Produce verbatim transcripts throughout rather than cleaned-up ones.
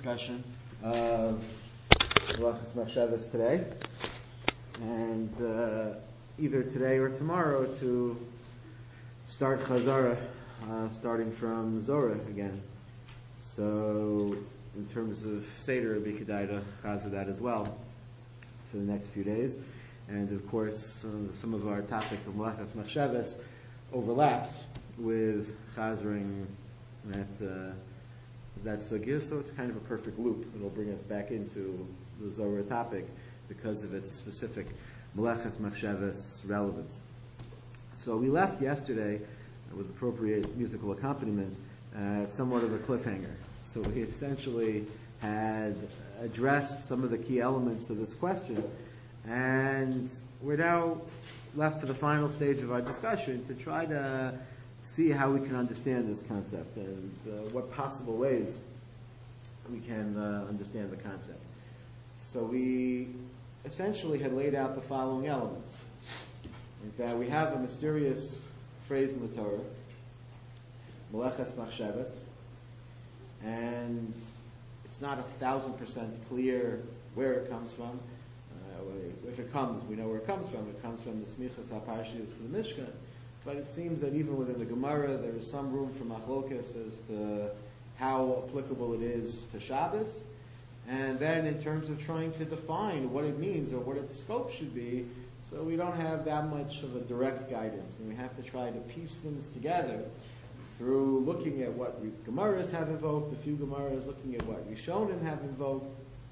discussion of Melachas Machshavas today, and uh, either today or tomorrow to start Chazara, uh, starting from Zorah again. So, in terms of Seder, it would be Kedai to Chazar that as well for the next few days. And of course, uh, some of our topic of Melachas Machshavas overlaps with Chazering that uh, that sugya, so it's kind of a perfect loop. It'll bring us back into the Zorah topic because of its specific Melachas Machshavas relevance. So we left yesterday with appropriate musical accompaniment at somewhat of a cliffhanger. So we essentially had addressed some of the key elements of this question, and we're now left for the final stage of our discussion to try to see how we can understand this concept and uh, what possible ways we can uh, understand the concept. So we essentially had laid out the following elements. That we have a mysterious phrase in the Torah, Melachas Machshavas, and it's not a thousand percent clear where it comes from. Uh, if it comes, we know where it comes from. It comes from the Smichas HaParshios to the Mishkan. But it seems that even within the Gemara, there is some room for machlokas as to how applicable it is to Shabbos. And then in terms of trying to define what it means or what its scope should be, so we don't have that much of a direct guidance. And we have to try to piece things together through looking at what Gemaras have invoked, a few Gemaras looking at what Rishonim have invoked,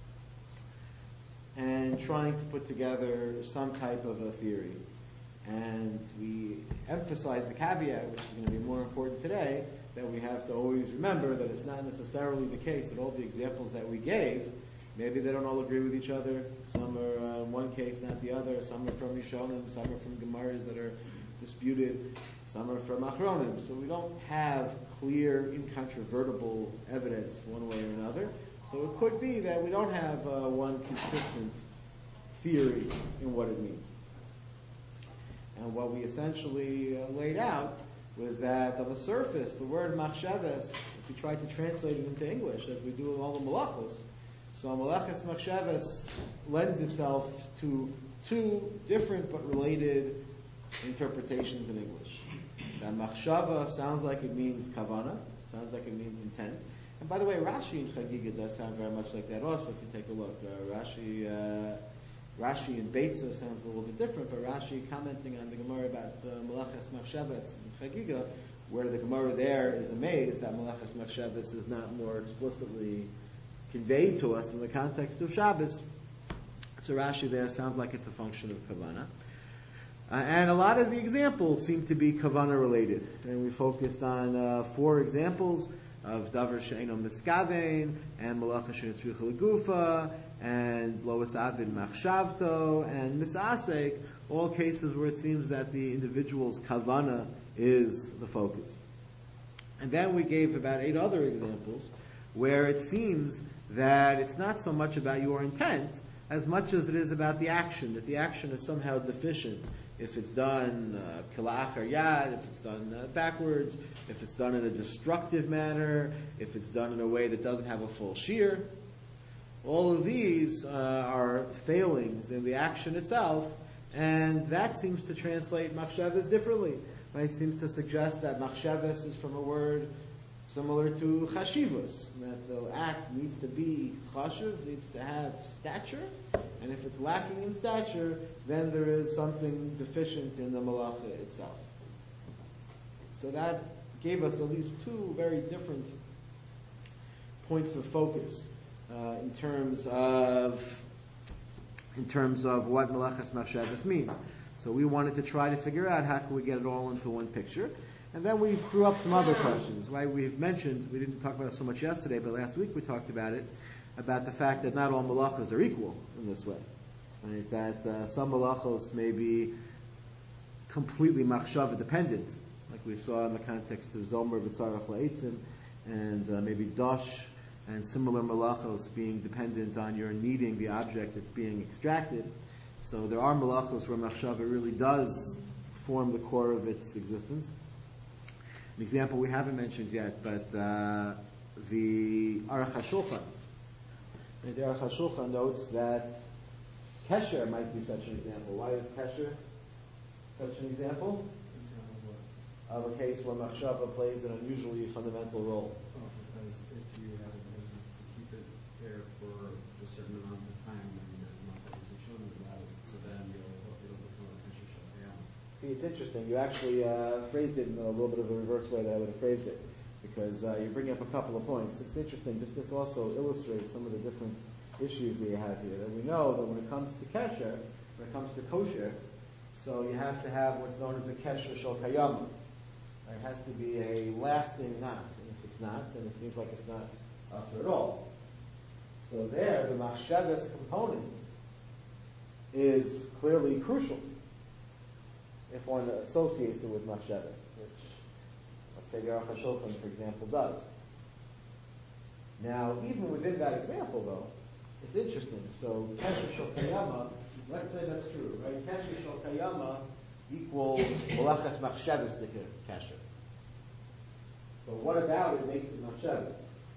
and trying to put together some type of a theory. And we emphasize the caveat, which is going to be more important today, that we have to always remember that it's not necessarily the case that all the examples that we gave, maybe they don't all agree with each other. Some are uh, in one case, not the other. Some are from Rishonim, some are from Gemaras that are disputed, some are from Achronim. So we don't have clear, incontrovertible evidence one way or another. So it could be that we don't have uh, one consistent theory in what it means. And what we essentially uh, laid out was that on the surface, the word machshavas, if we try to translate it into English, as we do in all the malachos, so Melachas Machshavas lends itself to two different but related interpretations in English. That machshava sounds like it means kavana, sounds like it means intent. And by the way, Rashi in Chagiga does sound very much like that also, if you take a look. Uh, Rashi... Uh, Rashi in Beitza sounds a little bit different, but Rashi commenting on the Gemara about uh, Melachas Machshavas in Chagiga, where the Gemara there is amazed that Melachas Machshavas is not more explicitly conveyed to us in the context of Shabbos. So Rashi there sounds like it's a function of Kavanah. Uh, and a lot of the examples seem to be Kavanah related. And we focused on uh, four examples of Davar She'eino Miskavein, and Malacha She'netzricha L'Gufa, and Lois Avid Machshavto, and Misasek, all cases where it seems that the individual's kavana is the focus. And then we gave about eight other examples where it seems that it's not so much about your intent as much as it is about the action, that the action is somehow deficient. If it's done kilach or yad, if it's done uh, backwards, if it's done in a destructive manner, if it's done in a way that doesn't have a full shear. All of these uh, are failings in the action itself, and that seems to translate machshavas differently. Right? It seems to suggest that machshavas is from a word similar to chashivus, that the act needs to be chashiv, needs to have stature, and if it's lacking in stature, then there is something deficient in the malacha itself. So that gave us at least two very different points of focus. Uh, in terms of in terms of what Melachas Machshavas means. So we wanted to try to figure out how can we get it all into one picture. And then we threw up some other questions. Right? We've mentioned, we didn't talk about it so much yesterday, but last week we talked about it, about the fact that not all Malachas are equal in this way. Right? That uh, some Malachos may be completely Machshava dependent, like we saw in the context of Zomer B'tzarach La'etzim, and uh, maybe Dosh, and similar malachos being dependent on your needing the object that's being extracted. So there are malachos where machshava really does form the core of its existence. An example we haven't mentioned yet, but uh, the Aruch HaShulchan The Aruch HaShulchan notes that Kesher might be such an example. Why is Kesher such an example? Of a case where machshava plays an unusually fundamental role. Oh, because if you have a business to keep it there for a certain amount of time, then there's not going to be children about it, so then you'll, it'll become a Kesher Shal. See, it's interesting. You actually uh, phrased it in a little bit of a reverse way that I would have phrased it, because uh, you bring up a couple of points. It's interesting. This, this also illustrates some of the different issues that you have here. That we know that when it comes to Kesher, when it comes to kosher, so you have to have what's known as the Kesher Shal Kayama. It has to be a lasting knot. And if it's not, then it seems like it's not us at all. So there, the machshavas component is clearly crucial if one associates it with machshavas, which, let's say, the Aruch HaShulchan, for example, does. Now, even within that example, though, it's interesting. So, Kesher Shal Kayama, let's say that's true, right? Kesher Shal Kayama equals Malachas Machshavas Kesher. But what about it makes it Machshavas?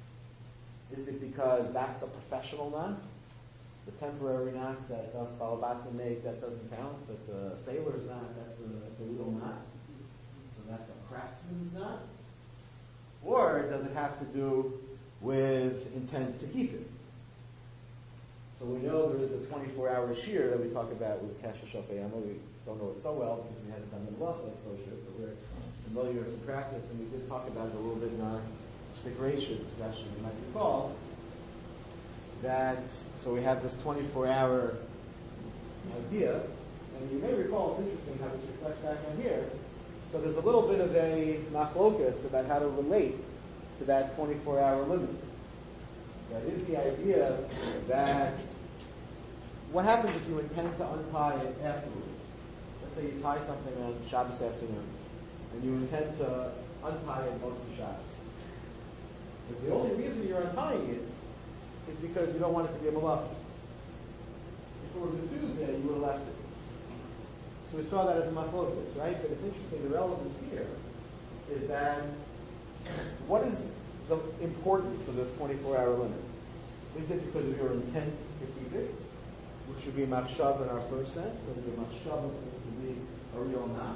Is it because that's a professional knot? The temporary knots that us Balabatim make, that doesn't count, but the sailor's knot, that's a, that's a real knot. So that's a craftsman's knot? Or does it have to do with intent to keep it? So we know there is the twenty-four hour shear that we talk about with Kesher Shal Kayama. We don't know it so well because we haven't done the malacha kosher, but we're familiar with the practice, and we did talk about it a little bit in our Sigration session. You might recall that, so we have this twenty-four hour idea, and you may recall, it's interesting how this reflects back on here. So there's a little bit of a machlokas about how to relate to that twenty-four hour limit. That is the idea that what happens if you intend to untie it afterwards? Let's say you tie something on Shabbos afternoon, and you intend to untie it most of Shabbos. But the only reason you're untying it is because you don't want it to be a malach. If it was a Tuesday, you would have left it. So we saw that as a machlokas, right? But it's interesting, the relevance here is that what is the importance of this twenty-four hour limit? Is it because of your intent to keep it, which would be machshav in our first sense, that the machshav is to be a real knot?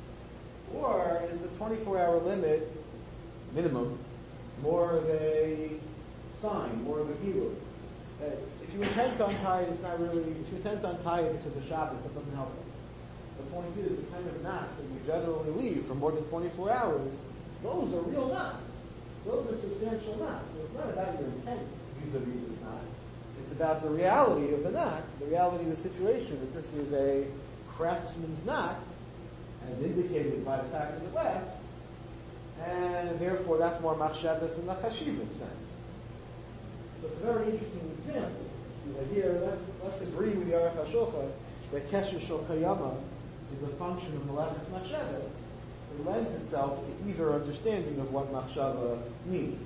Or is the twenty-four hour limit, minimum, more of a sign, more of a gilui? That if you intend to untie it, it's not really, if you intend to untie it because of Shabbos, that doesn't help us. The point is, the kind of knots that you generally leave for more than twenty-four hours, those are real knots. Those are substantial knots. So it's not about your intent vis-a-vis this knot. It's about the reality of the knot, the reality of the situation, that this is a craftsman's knot, as indicated by the fact that it lasts, and therefore that's more machshavas in the chashivas sense. So it's a very interesting example. So that here, let's, let's agree with the Aruch HaShulchan that Kesher Shal Kayama is a function of malachas machshavas. It lends itself to either understanding of what machshava means.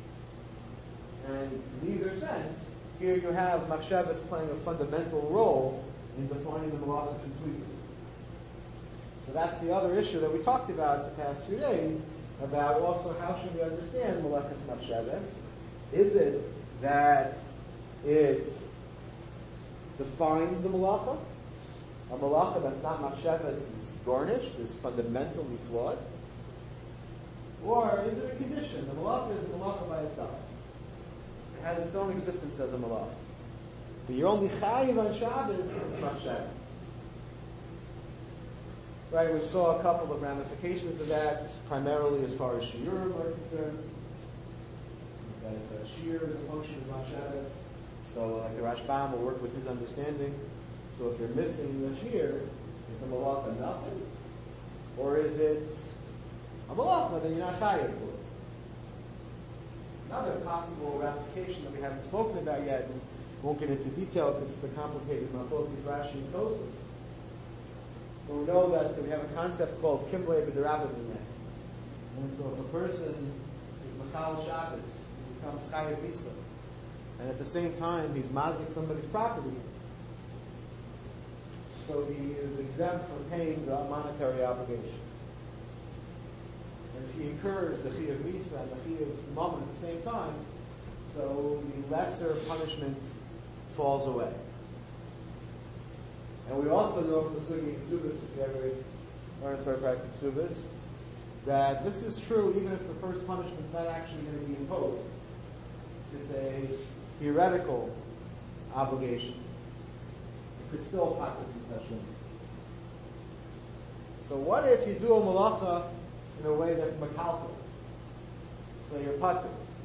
And in either sense, here you have machshavas playing a fundamental role in defining the malacha completely. So that's the other issue that we talked about the past few days, about also how should we understand malachas machshavas. Is it that it defines the malacha? A malacha that's not machshavas is garnished, is fundamentally flawed? Or is it a condition? The malacha is a malacha by itself. It has its own existence as a malacha. But you're only chayiv on Shabbos with machshavas. Right, we saw a couple of ramifications of that, primarily as far as shiurim are concerned. That uh, shiur is a function of machshavas. So like the Rashbam will work with his understanding. So if you're missing the shiur, is the malacha nothing? Or is it a malacha that you're not chayav for? Another possible ramification that we haven't spoken about yet, and won't get into detail because it's the complicated machlokas Rashi and Tosfos. But we know that we have a concept called kimblei b'derabah b'nei. And so if a person is machal Shabbos, he becomes chayav misa, and at the same time he's mazik somebody's property, so he is exempt from paying the monetary obligation. And if he incurs the chiyuv misa and the chiyuv mammon at the same time, so the lesser punishment falls away. And we also know from the Sugi Ksubis, if you ever learn third parak Ksubis, that this is true even if the first punishment is not actually going to be imposed. It's a theoretical obligation. It could still pocket confession. So what if you do a malacha in a way that's makalka? So you're pater.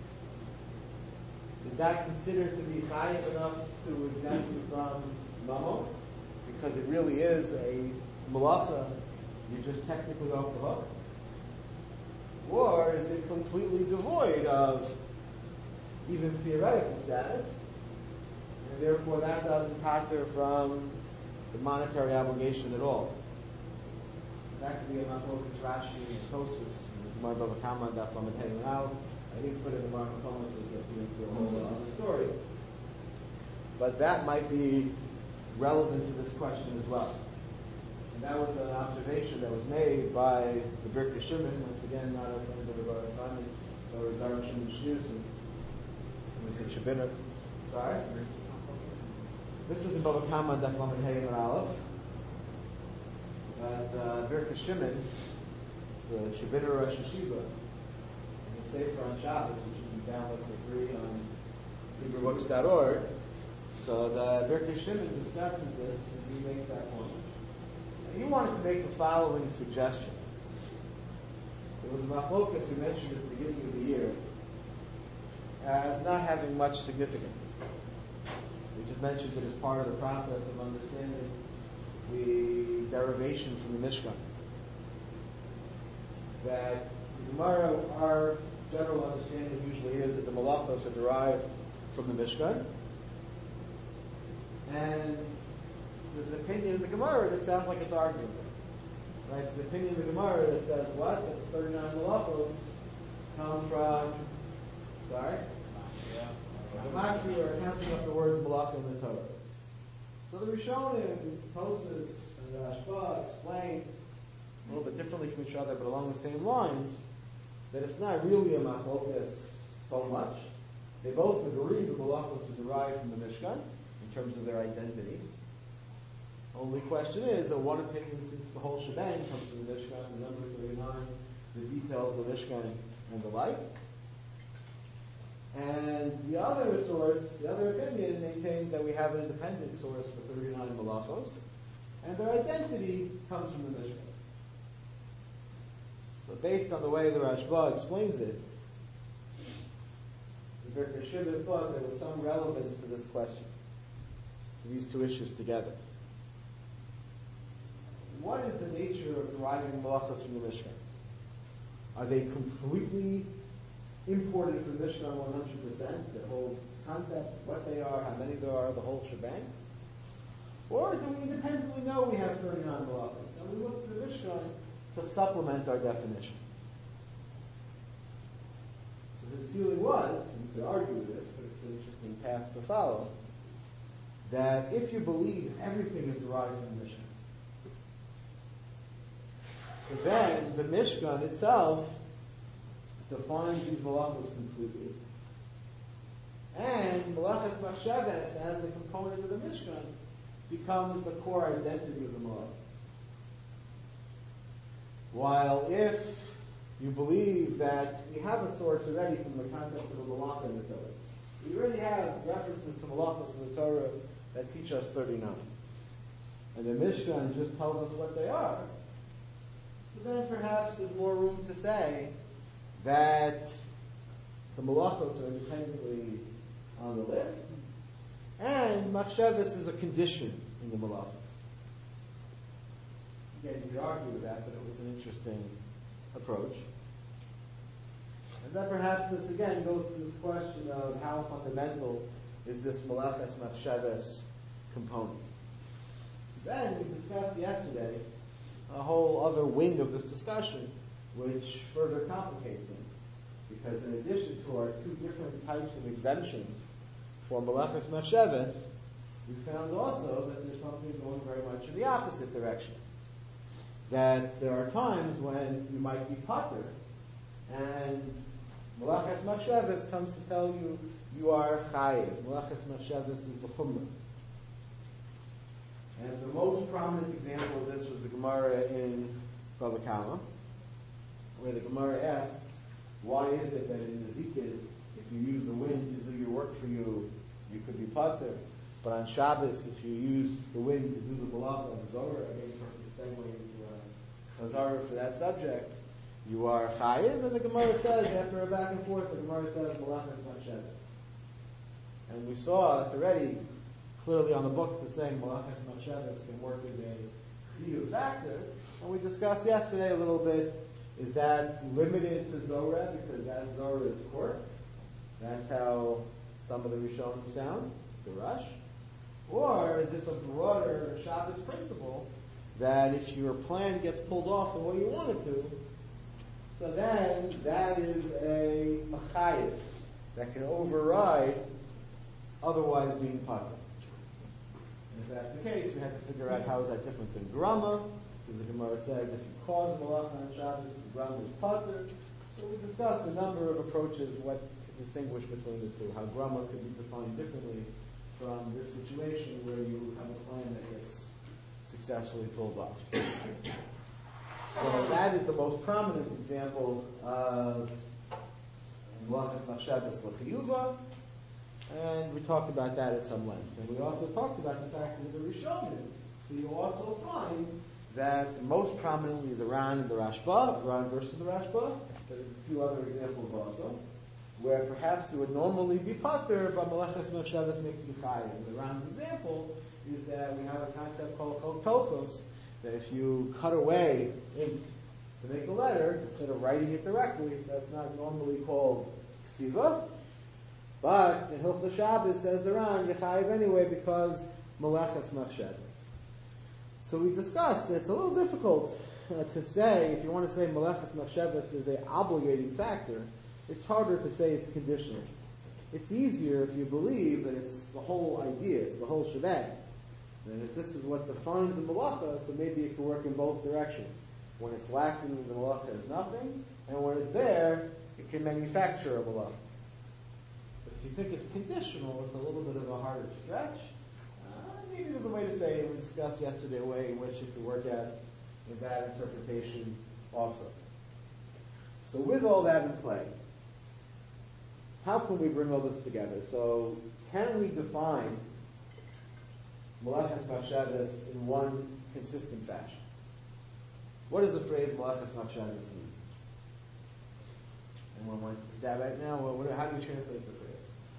Is that considered to be chayiv enough to exempt you from mamo? Because it really is a malacha, you're just technically off the hook? Or is it completely devoid of even theoretical status, and therefore that doesn't pater from the monetary obligation at all? That could be a machlokas Rashi and Tosfos, Gemara Bava Kama, Daf Lamed Hey Now. I didn't put it in the Gemara Kama, so it gets into a whole other story. But that might be relevant to this question as well. And that was an observation that was made by the Birka Shimon, once again, not a friend of the Bar Simon, or Dar Shimon Shnusim. It was the Chabinah. Sorry? This is in Bava Kama, Daf Lamed Hey and Aleph. But uh, Birka Shimon, it's the Chabinah Rosh Hashiva, and the Sefer on Shabbos, which you can download for free on Hebrew Books dot org. So the Birka Shimon discusses this, and he makes that point. And he wanted to make the following suggestion. There was Machlokas who mentioned at the beginning of the year as not having much significance. We just mentioned it as part of the process of understanding the derivation from the Mishkan. That the Gemara, our general understanding usually is that the malachos are derived from the Mishkan. And there's an opinion in the Gemara that sounds like it's arguing. Right? There's an opinion in the Gemara that says what? That the thirty-nine malachos come from, sorry? The Matri are counting up the words malach in the Torah. So the Rishonim, Tosfos, and the Rashba explain a little bit differently from each other, but along the same lines, that it's not really a machlokas so much. They both agree the malachos are derived from the Mishkan in terms of their identity. Only question is that one opinion thinks the whole shebang comes from the Mishkan, the number thirty-nine, the details of the Mishkan, and the like. And the other source, the other opinion, maintains that we have an independent source for thirty-nine malachos, and their identity comes from the Mishkan. So based on the way the Rashba explains it, the Birka Shimon thought there was some relevance to this question, to these two issues together. What is the nature of deriving malachos from the Mishkan? Are they completely imported from Mishkan one hundred percent, the whole concept, what they are, how many there are, the whole shebang? Or do we independently know we have thirty-nine malachos, and we look to the Mishkan to supplement our definition? So his feeling was, and you could argue with this, but it's an interesting path to follow, that if you believe everything is derived from the Mishkan, so then the Mishkan itself defines these malachos completely. And malachas machshavas, as the component of the Mishkan, becomes the core identity of the malach. While if you believe that we have a source already from the concept of the malach in the Torah, we already have references to malachos in the Torah that teach us thirty-nine. And the Mishkan just tells us what they are. So then perhaps there's more room to say that the malachos are independently on the list, and machshavas is a condition in the malachos. Again, you could argue with that, but it was an interesting approach. And then perhaps this again goes to this question of how fundamental is this malachas machshavas component. Then we discussed yesterday a whole other wing of this discussion, which further complicates things. Because in addition to our two different types of exemptions for malachas machshavas, we found also that there's something going very much in the opposite direction. That there are times when you might be pater, and malachas machshavas comes to tell you you are chayiv. Malachas machshavas is the chumrah. And the most prominent example of this was the Gemara in Bava Kama, where the Gemara asks, why is it that in the Zikid, if you use the wind to do your work for you, you could be pater, but on Shabbos, if you use the wind to do the malacha of Zohar, again, perfect segue into a Chazara for that subject, you are chayiv, and the Gemara says, after a back and forth, the Gemara says, malachas machshavas. And we saw this already, clearly on the books, is saying malachas machshavas can work as a chiyuv factor, and we discussed yesterday a little bit, is that limited to Zohar, because that Zohar is court? That's how some of the Rishonim sound, the Rush. Or is this a broader Shabbos principle that if your plan gets pulled off the way you want it to, so then that is a, a chayiv that can override otherwise being pater. And if that's the case, we have to figure out how is that different than grama, because the Gemara says if you cause malacha on Shabbos, grama is pater. So we discussed a number of approaches, what to distinguish between the two, how grama could be defined differently from this situation where you have a plan that gets successfully pulled off. So that is the most prominent example of malachas machshavas l'chiyuva, and we talked about that at some length. And we also talked about the fact that the Rishonim, so you also find that most prominently the Ran and the Rashba, Ran versus the Rashba, there's a few other examples also, where perhaps you would normally be pater, but malachas machshavas makes you chayiv. The Ran's example is that we have a concept called chok tochos, that if you cut away ink to make a letter, instead of writing it directly, so that's not normally called ksiva, but in Hilchos Shabbos says the Ran, you're chayiv anyway because malachas machshavas. So we discussed that it's a little difficult uh, to say, if you want to say malachas machshavas is an obligating factor, it's harder to say it's conditional. It's easier if you believe that it's the whole idea, it's the whole shebang. And if this is what defines the malacha, so maybe it can work in both directions. When it's lacking, the malacha is nothing, and when it's there, it can manufacture a malacha. But if you think it's conditional, it's a little bit of a harder stretch. Uh, maybe there's a way to say, we discussed yesterday, a way in which it could work out in that interpretation also. So with all that in play, how can we bring all this together? So can we define malachas machshavas in one consistent fashion? What does the phrase malachas machshavas mean? Anyone want to stab at it now? What, what, how do you translate the phrase?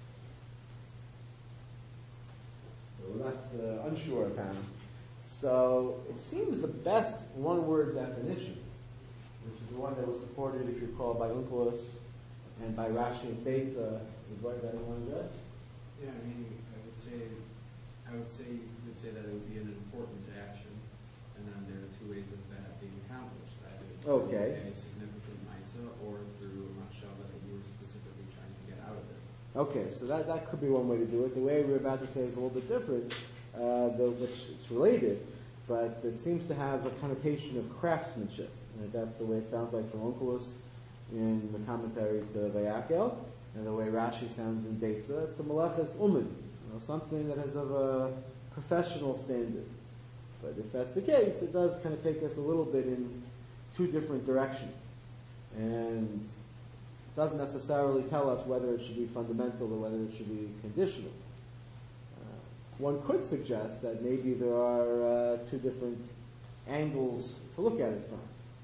So we're not uh, unsure apparently. So it seems the best one-word definition, which is the one that was supported, if you recall, by Onkelos and by Rashi and Beitza, is what that one does. Yeah, I mean, I would say, I would say, you would say that it would be an important action, and then there are two ways of that being accomplished. Either Okay. through a significant ma'isa or through a machshava that you were specifically trying to get out of it. Okay, so that, that could be one way to do it. The way we're about to say is a little bit different, uh, though which it's related, but it seems to have a connotation of craftsmanship. And that's the way it sounds like from Onkelos in the commentary to Vayakel, and the way Rashi sounds in Beitza. It's a malachas umin, you know, something that is of a professional standard. But if that's the case, it does kind of take us a little bit in two different directions. And it doesn't necessarily tell us whether it should be fundamental or whether it should be conditional. Uh, one could suggest that maybe there are uh, two different angles to look at it from.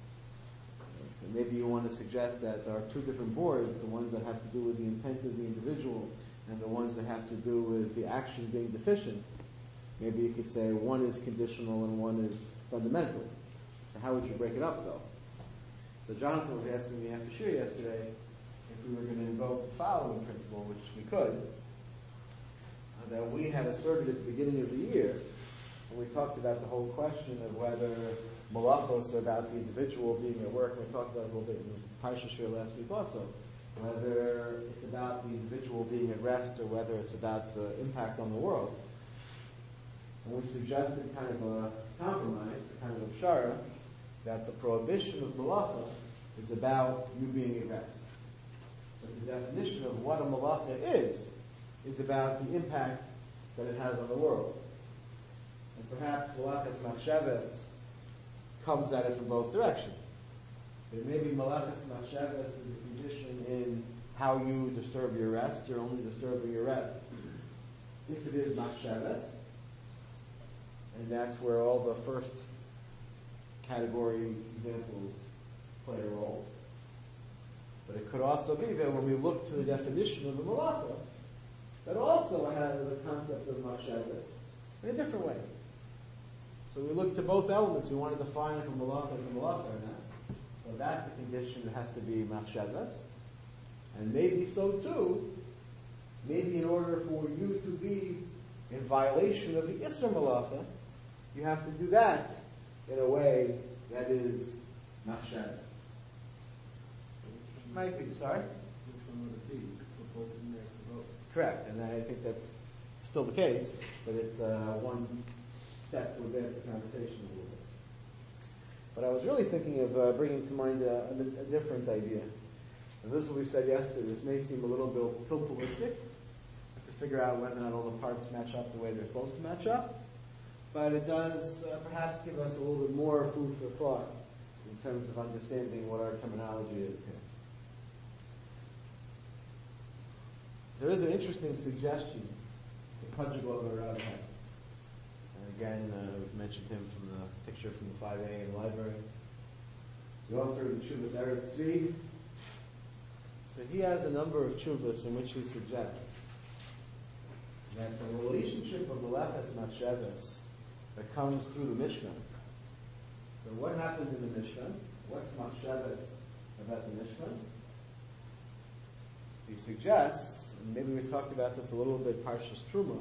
And maybe you want to suggest that there are two different boards, the ones that have to do with the intent of the individual and the ones that have to do with the action being deficient. Maybe you could say one is conditional and one is fundamental. So how would you break it up, though? So Jonathan was asking me after Shir yesterday if we were going to invoke the following principle, which we could, uh, that we had asserted at the beginning of the year, when we talked about the whole question of whether malachos are about the individual being at work. We talked about it a little bit in Parsha Shir last week also, whether it's about the individual being at rest or whether it's about the impact on the world. And we suggested kind of a compromise, a kind of a pshara, that the prohibition of malacha is about you being at rest. But the definition of what a malacha is, is about the impact that it has on the world. And perhaps Malachas Machshavas comes at it from both directions. There may be Malachas Machshavas is a condition in how you disturb your rest. You're only disturbing your rest if it is Machshavas. And that's where all the first category examples play a role. But it could also be that when we look to the definition of the malacha, that also has the concept of machshavas in a different way. So we look to both elements. We want to define if a malacha is a malacha or not. So that's a condition that has to be machshavas. And maybe so too, maybe in order for you to be in violation of the Isser malacha, you have to do that in a way that is machshavas. Might be, sorry? Which one would it be? Put both in there for both. Correct, and I think that's still the case, but it's uh, one step to advance the conversation a little bit. But I was really thinking of uh, bringing to mind a, a, a different idea. And this is what we said yesterday. This may seem a little bit pilpulistic to figure out whether or not all the parts match up the way they're supposed to match up, but it does uh, perhaps give us a little bit more food for thought in terms of understanding what our terminology is here. There is an interesting suggestion that Padjagova Rav had. And again, uh, we've mentioned him from the picture from the five A in the library. The author of the Chuvas Eretz Tzvi. So he has a number of chuvas in which he suggests that the relationship of Malachas Machshavas that comes through the Mishnah. So what happens in the Mishnah? What's Machshavas about the Mishnah? He suggests, and maybe we talked about this a little bit, Parshas Truma,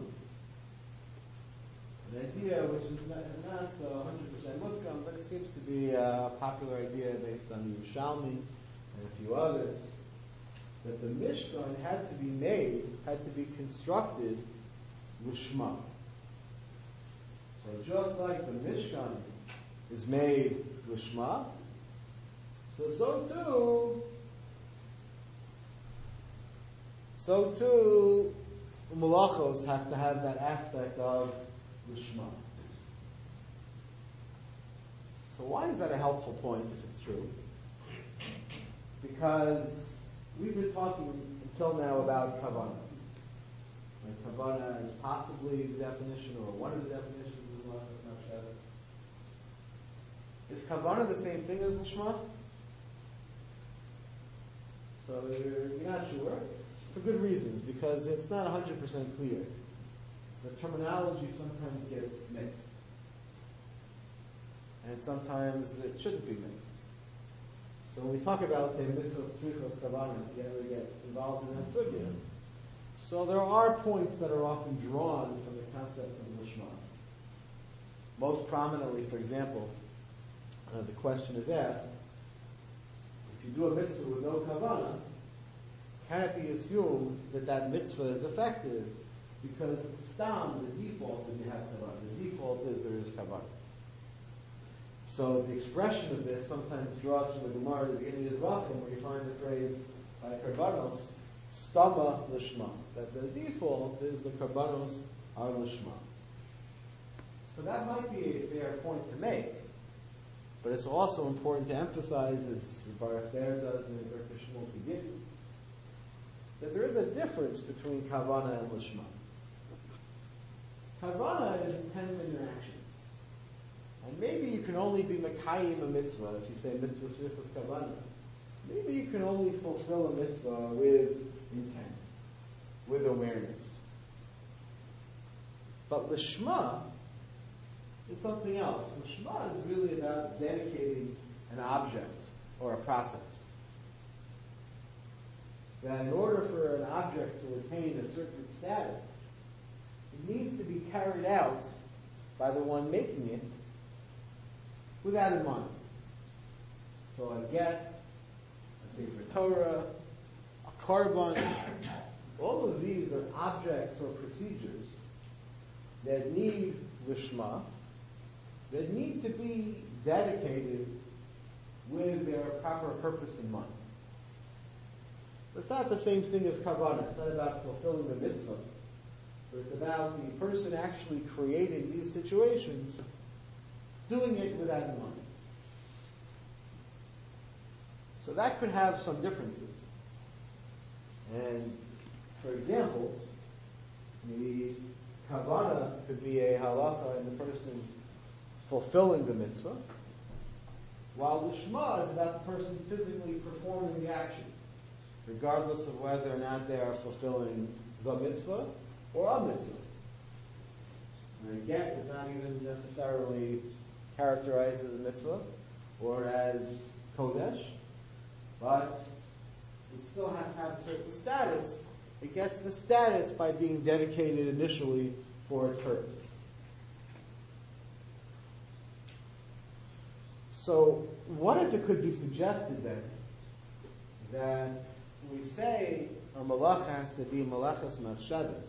an idea which is not, not uh, one hundred percent Muslim, but it seems to be a popular idea based on the Yerushalmi and a few others, that the Mishkan had to be made, had to be constructed with Shema. So just like the Mishkan is made with Shema, so so too, so too, Malachos have to have that aspect of the Shema. So why is that a helpful point if it's true? Because we've been talking until now about Kavanah. Like Kavanah is possibly the definition or one of the definitions of Malachas Machshavas. Is Kavanah the same thing as Lishma? So you're, you're not sure, for good reasons, because it's not one hundred percent clear. The terminology sometimes gets mixed. And sometimes it shouldn't be mixed. So when we talk about, say, mitzvos, tzrichos, kavanah, you never get involved in that sugya. So there are points that are often drawn from the concept of lishma. Most prominently, for example, uh, the question is asked, if you do a mitzvah with no kavanah, can it be assumed that that mitzvah is effective? Because it's stam, the default is you have kavanah. The default is there is kavanah. So the expression of this sometimes draws from the Gemara at the beginning of Zvachim, where you find the phrase by karbanos, stama lishma, that the default is the karbanos are lishma. So that might be a fair point to make, but it's also important to emphasize, as Baruch Ber does in the Berkah Shmuel Begin, that there is a difference between kavanah and lishma. Kavanah is intent in your action. And maybe you can only be Mekayim a mitzvah, if you say mitzvah shrichus kavanah. Maybe you can only fulfill a mitzvah with intent, with awareness. But lishma is something else. Lishma is really about dedicating an object or a process. That in order for an object to attain a certain status, it needs to be carried out by the one making it with that in mind. So a get, a Sefer Torah, a korban, all of these are objects or procedures that need lishma, that need to be dedicated with their proper purpose in mind. It's not the same thing as kavanah. It's not about fulfilling the mitzvah. but it's about the person actually creating these situations, doing it with that in mind. So that could have some differences. And, for example, the Kavanah could be a halacha in the person fulfilling the mitzvah, while the Shema is about the person physically performing the action, regardless of whether or not they are fulfilling the mitzvah or a mitzvah. And a get is not even necessarily characterized as a mitzvah or as kodesh, but it still has to have a certain status. It gets the status by being dedicated initially for its purpose. So, what if it could be suggested then that we say a malach has to be malachas machshavas?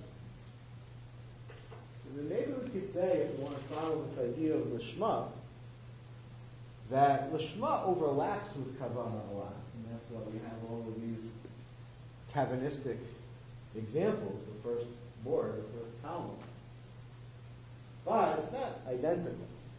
So then maybe we could say, if we want to follow this idea of lishma, that lishma overlaps with kavanah a lot, and that's why we have all of these Calvinistic examples, the first board, the first column. But it's not identical.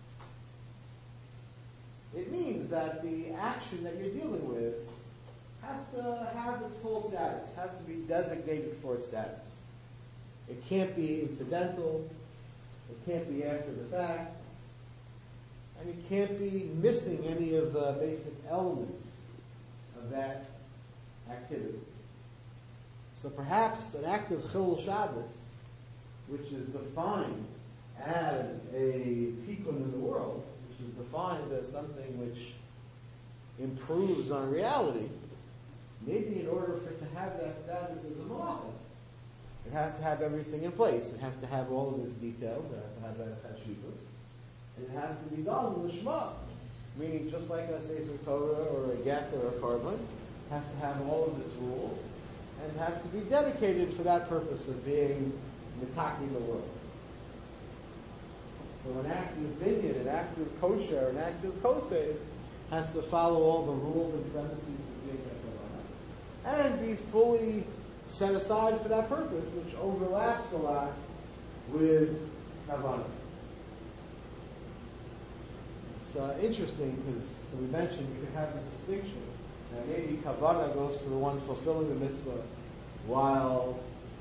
It means that the action that you're dealing with has to have its full status, has to be designated for its status. It can't be incidental, it can't be after the fact, and it can't be missing any of the basic elements of that activity. So perhaps an act of Chilul Shabbos, which is defined as a tikkun in the world, which is defined as something which improves on reality, maybe in order for it to have that status as a malacha, it has to have everything in place. It has to have all of its details. It has to have that chashivus. And it has to be done in the Shema, meaning just like a Sefer Torah or a get or a korban, it has to have all of its rules, and it has to be dedicated for that purpose of being mitaki the world. So an active vineyard, an active kosher, an active koseh has to follow all the rules and premises of being a kavanah, and be fully set aside for that purpose, which overlaps a lot with kavanah. It's uh, interesting because, so we mentioned we could have this distinction. Now maybe kavanah goes to the one fulfilling the mitzvah, while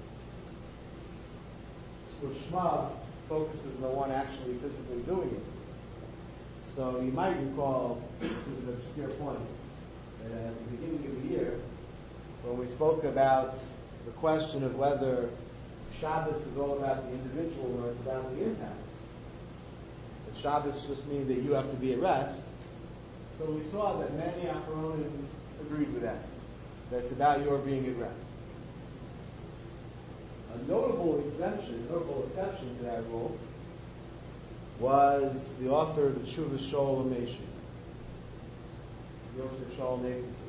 Shema focuses on the one actually physically doing it. So you might recall, this is an obscure point, that at the beginning of the year, when we spoke about the question of whether Shabbos is all about the individual or it's about the impact. That Shabbos just means that you have to be at rest. So we saw that many Acharonim agreed with that, that it's about your being at rest. A notable exemption, a notable exception to that rule was the author of the Tshuva Shaul Ameshin, the author Shaul Nathanson.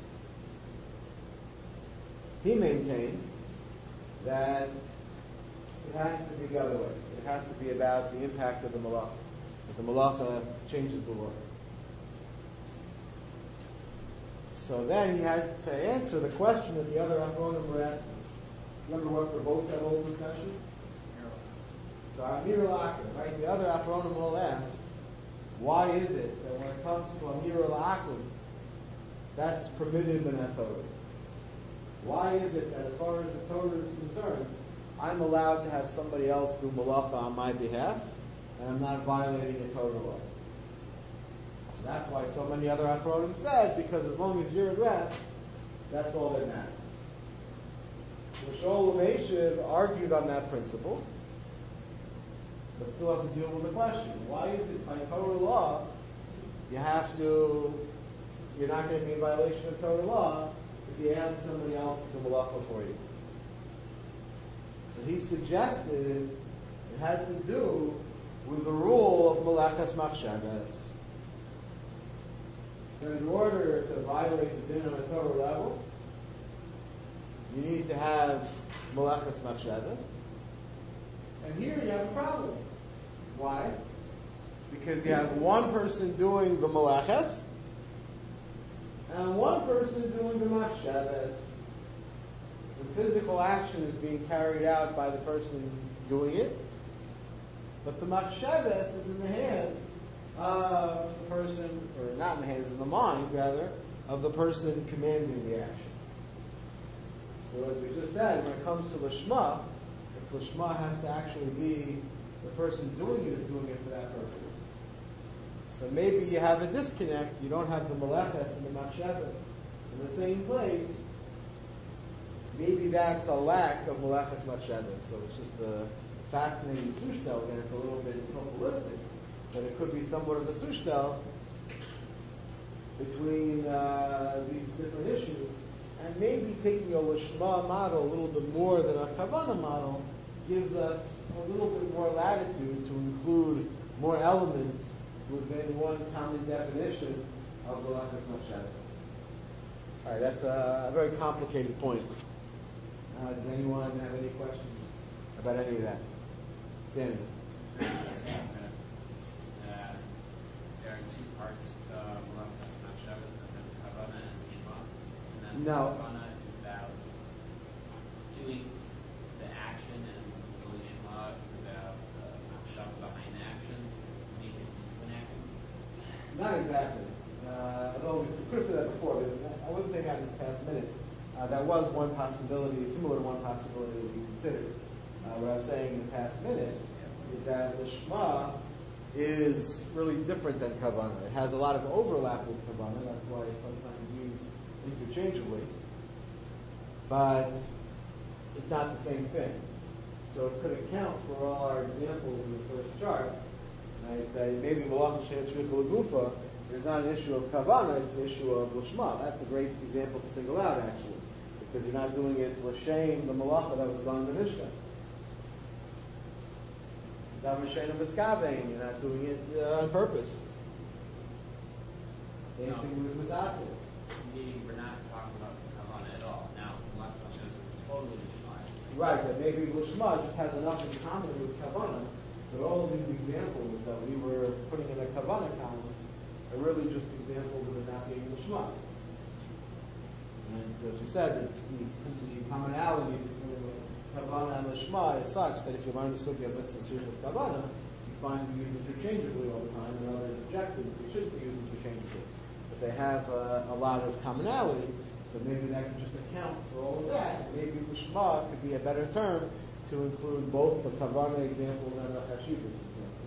He maintained that it has to be the other way. It has to be about the impact of the malacha. That the malacha changes the world. So then he had to answer the question that the other Acharonim were asking. Remember what provoked that whole discussion? So Amir al-Akim, right? The other Acharonim will ask, why is it that when it comes to Amir al-Akim, that's permitted in that Torah? Why is it that as far as the Torah is concerned, I'm allowed to have somebody else do malacha on my behalf, and I'm not violating a Torah law? So that's why so many other Acharonim said, because as long as you're at rest, that's all that matters. So Shaul Ameshin argued on that principle, but still has to deal with the question: why is it by Torah law you have to? You're not going to be in violation of Torah law if you ask somebody else to do malacha for you. So he suggested it had to do with the rule of malachas machshavas. So in order to violate the din on a Torah level, you need to have malachas machshavas. And here you have a problem. Why? Because you have one person doing the malachas and one person doing the machshavas. The physical action is being carried out by the person doing it. But the machshavas is in the hands of the person, or not in the hands, in the mind, rather, of the person commanding the action. So as we just said, when it comes to Lishma, if Lishma has to actually be the person doing it is doing it for that purpose. So maybe you have a disconnect, you don't have the Meleches and the Machshavas in the same place. Maybe that's a lack of Meleches Machshavas. So it's just a fascinating sushtel, again, it's a little bit holistic, but it could be somewhat of a sushtel between uh, these different issues. And maybe taking a Lishma model a little bit more than a Kavanah model gives us a little bit more latitude to include more elements within one common definition of the Meleches Machshavas. All right, that's a, a very complicated point. Uh, does anyone have any questions about any of that? Sammy? That there are two parts to Meleches Machshavas, that there's Kavanah and Lishma, and then No. Kavanah is about doing the action, and the Lishma is about the Machshavah behind the actions, make it into an action. Not exactly. Uh, although we could have said that before, but I wasn't thinking that in this past minute. Uh, that was one possibility, similar to one possibility that we considered. Uh, what I was saying in the past minute is that the Shema is really different than Kavanah. It has a lot of overlap with Kavanah, that's why it's sometimes used interchangeably. But it's not the same thing. So it could account for all our examples in the first chart. Right? That maybe Malach Shem Tzricha L'Gufa is not an issue of Kavanah, it's an issue of Lishma. That's a great example to single out, actually. Because you're not doing it L'Shem, the Malacha that was done in the Mishkan. L'Shem Miskavein, you're not doing it uh, on purpose. Same No. thing with Misasir. Meaning we're not talking about Kavanah at all. Now, Meleches Machshavas is totally Lishma. Right, that maybe Lishma just has enough in common with Kavanah, but all of these examples that we were putting in a Kavanah column are really just examples of it not being Lishma. And as we said, the, the commonality between Kavanah and Lishma is such that if you learn the Sugya of Mitzvah Srichas Kavanah, you find them used interchangeably all the time, and others objected they shouldn't be used interchangeably. But they have uh, a lot of commonality, so maybe that can just account for all of that. Maybe Lishma could be a better term to include both the Kavanah examples and the Chashivas examples.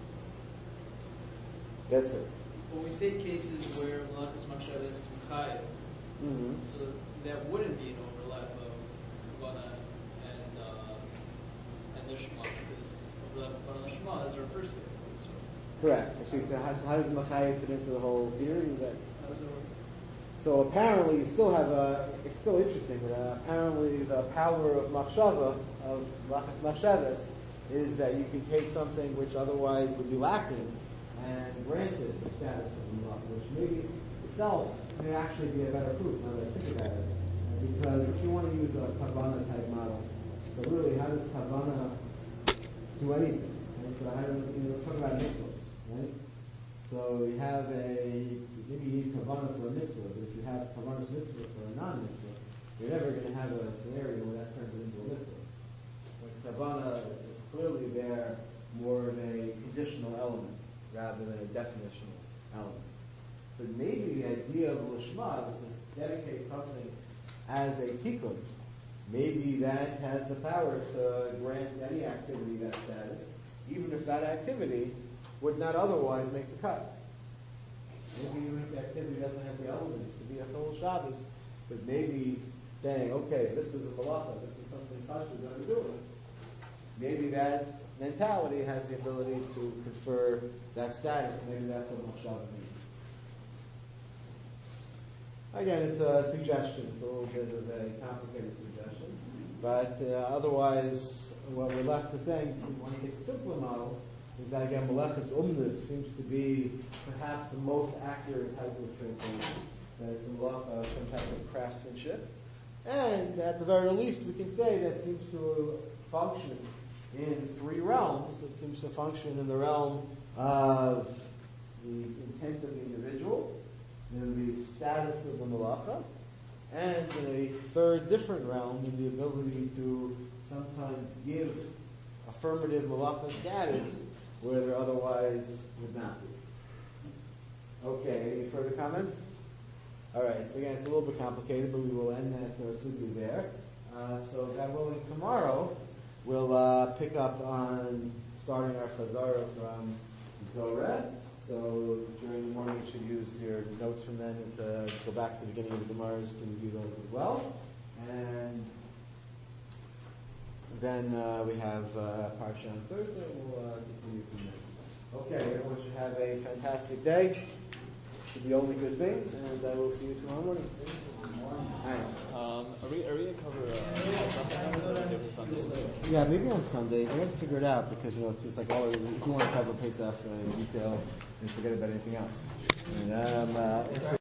Yes, sir. When we say cases where Meleches Machshavas is Chayav, Mm-hmm. so that wouldn't be an overlap of Kavanah and uh, and Lishma, because overlap of Kavanah and Lishma is our first example. So Correct. So how, how does Machayev fit into the whole theory? Is that how does it work? so? Apparently, you still have a. It's still interesting, but uh, apparently, the power of machshava of Meleches Machshavas is that you can take something which otherwise would be lacking and grant it the status of Malach, which maybe itself may actually be a better proof. Now that I think about it, because if you want to use a Kavanah type model, so really, how does Kavanah do anything? Right? So how does you know talk about mitzvahs, right? So you have a maybe you need Kavanah for a mitzvah, but if you have Kavanah's mitzvah for a non-mitzvah, you're never going to have a scenario where that turns it into a mitzvah. But Kavanah is clearly there more of a conditional element rather than a definitional element. But maybe the idea of Lishma is to dedicate something as a tikkun. Maybe that has the power to grant any activity that status, even if that activity would not otherwise make the cut. Maybe even if the activity doesn't have the elements to be a full Shabbos, but maybe saying, okay, this is a malacha, this is something Pasha is going to do. Maybe that mentality has the ability to confer that status. Maybe that's what Machshava means. Again, it's a suggestion. It's a little bit of a complicated suggestion. But uh, otherwise, what we're left to saying, if we want to take a simpler model, is that again, Meleches Umnus seems to be perhaps the most accurate type of translation. That it's a malacha, some type of craftsmanship. And at the very least, we can say that seems to function in three realms. It seems to function in the realm of the intent of the individual, in the status of the malacha, and in a third different realm, in the ability to sometimes give a affirmative malacha status where there otherwise would not be. Okay, any further comments? All right, so again, it's a little bit complicated, but we will end that uh, sugya there. Uh, so God willing, tomorrow we'll uh, pick up on starting our chazara from Zorah. So during the morning, you should use your notes from then and to go back to the beginning of the Gemaras to review those as well. And then uh, we have uh, Parsha on Thursday. We'll uh, continue from there. Okay, everyone should have a fantastic day. Should be only good things, and I will see you tomorrow morning. Hi. Um, are we are we gonna cover uh, something or a different Sunday? Yeah, maybe on Sunday. I have to figure it out because you know it's, it's like all if you want to cover Pesach uh, in detail and forget about anything else. And, um, uh, it's